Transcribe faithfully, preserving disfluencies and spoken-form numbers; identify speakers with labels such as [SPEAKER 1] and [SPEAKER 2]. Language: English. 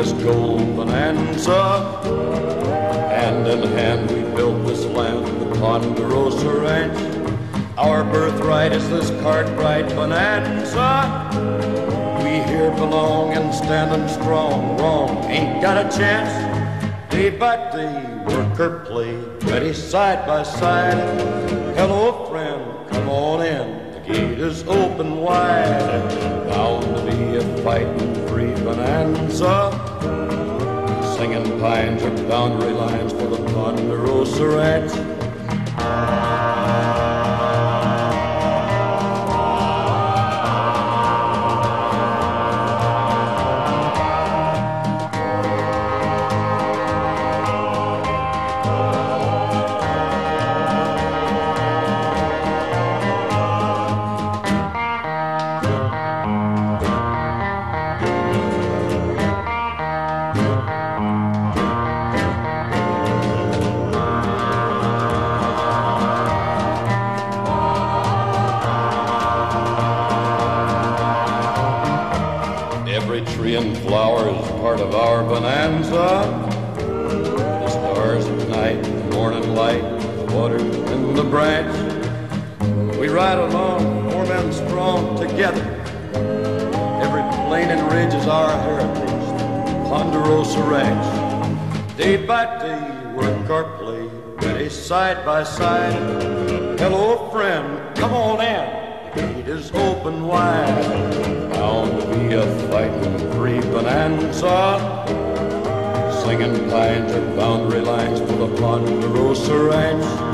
[SPEAKER 1] as gold bonanza. Hand in hand we built this land, the Ponderosa Ranch. Our birthright is this Cartwright bonanza. We here belong and standing strong. Wrong ain't got a chance. Day by day, work or play, ready side by side. Hello, friend, come on in. The gate is open wide. Bound to be a fighting free bonanza. Singing pines are boundary lines for the Ponderosa Ranch. Every tree and flower is part of our bonanza. The stars at night, the morning light, the water in the branch. We ride along, four men strong together. Every plain and ridge is our heritage, Ponderosa Ranch. Day by day, work or play, ready side by side. Hello, friend, come on in. The gate is open wide. Bound to be a fighting free bonanza. Singing pines are boundary lines for the Ponderosa Ranch.